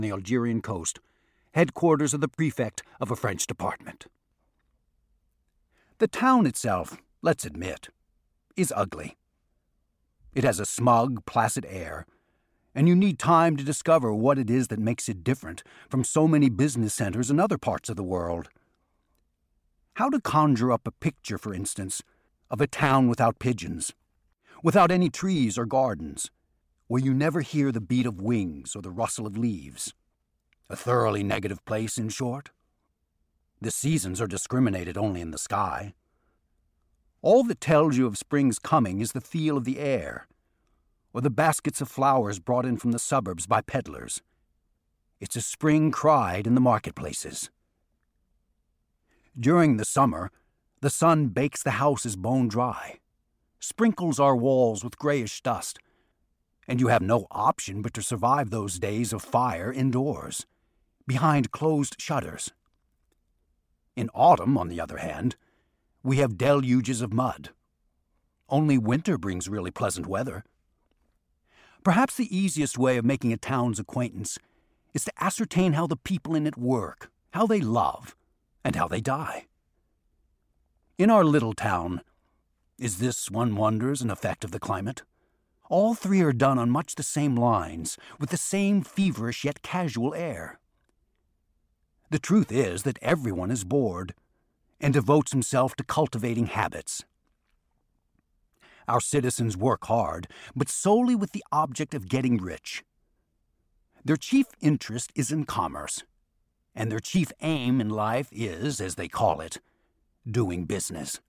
the Algerian coast, headquarters of the prefect of a French department. The town itself, let's admit, is ugly. It has a smug, placid air, and you need time to discover what it is that makes it different from so many business centers in other parts of the world. How to conjure up a picture, for instance, of a town without pigeons, without any trees or gardens, where you never hear the beat of wings or the rustle of leaves. A thoroughly negative place, in short. The seasons are discriminated only in the sky. All that tells you of spring's coming is the feel of the air, or the baskets of flowers brought in from the suburbs by peddlers. It's a spring cried in the marketplaces. During the summer, the sun bakes the houses bone dry, sprinkles our walls with grayish dust, and you have no option but to survive those days of fire indoors, behind closed shutters. In autumn, on the other hand, we have deluges of mud. Only winter brings really pleasant weather. Perhaps the easiest way of making a town's acquaintance is to ascertain how the people in it work, how they love, and how they die. In our little town, is this, one wonders, an effect of the climate? All three are done on much the same lines, with the same feverish yet casual air. The truth is that everyone is bored and devotes himself to cultivating habits. Our citizens work hard, but solely with the object of getting rich. Their chief interest is in commerce, and their chief aim in life is, as they call it, doing business.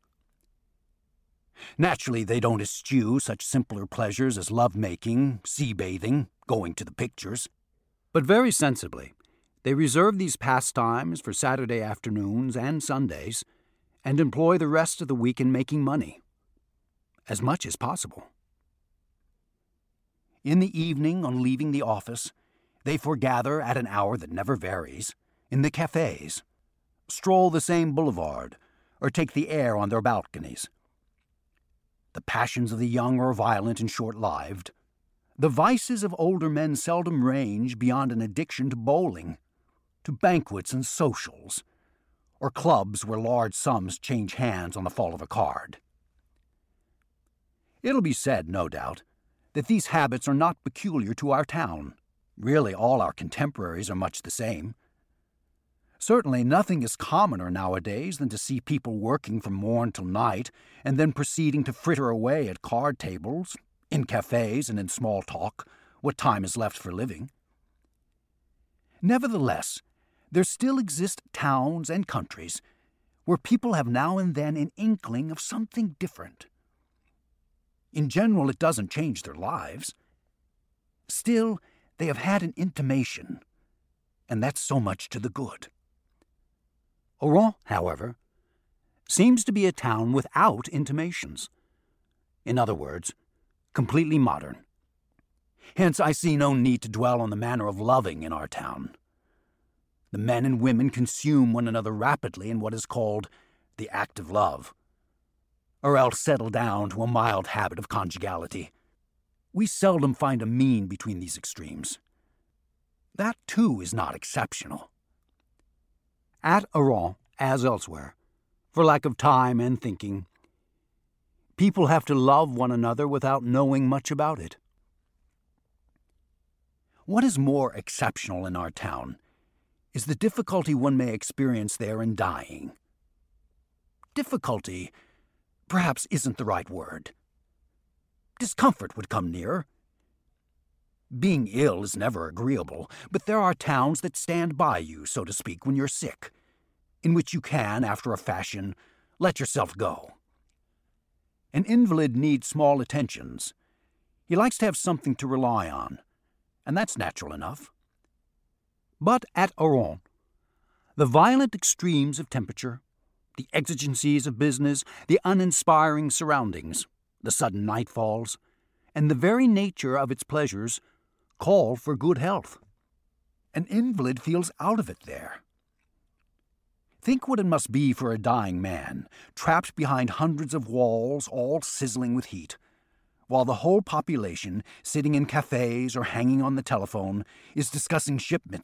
Naturally, they don't eschew such simpler pleasures as love-making, sea-bathing, going to the pictures. But very sensibly, they reserve these pastimes for Saturday afternoons and Sundays, and employ the rest of the week in making money, as much as possible. In the evening, on leaving the office, they foregather at an hour that never varies, in the cafes, stroll the same boulevard, or take the air on their balconies. The passions of the young are violent and short-lived. The vices of older men seldom range beyond an addiction to bowling, to banquets and socials, or clubs where large sums change hands on the fall of a card. It'll be said, no doubt, that these habits are not peculiar to our town. Really, all our contemporaries are much the same. Certainly, nothing is commoner nowadays than to see people working from morn till night and then proceeding to fritter away at card tables, in cafes, and in small talk, what time is left for living. Nevertheless, there still exist towns and countries where people have now and then an inkling of something different. In general, it doesn't change their lives. Still, they have had an intimation, and that's so much to the good. Oran, however, seems to be a town without intimations. In other words, completely modern. Hence, I see no need to dwell on the manner of loving in our town. The men and women consume one another rapidly in what is called the act of love, or else settle down to a mild habit of conjugality. We seldom find a mean between these extremes. That, too, is not exceptional. At Oran, as elsewhere, for lack of time and thinking, people have to love one another without knowing much about it. What is more exceptional in our town is the difficulty one may experience there in dying. Difficulty, perhaps, isn't the right word. Discomfort would come nearer. Being ill is never agreeable, but there are towns that stand by you, so to speak, when you're sick, in which you can, after a fashion, let yourself go. An invalid needs small attentions. He likes to have something to rely on, and that's natural enough. But at Oran, the violent extremes of temperature, the exigencies of business, the uninspiring surroundings, the sudden nightfalls, and the very nature of its pleasures call for good health. An invalid feels out of it there. Think what it must be for a dying man, trapped behind hundreds of walls, all sizzling with heat, while the whole population, sitting in cafes or hanging on the telephone, is discussing shipment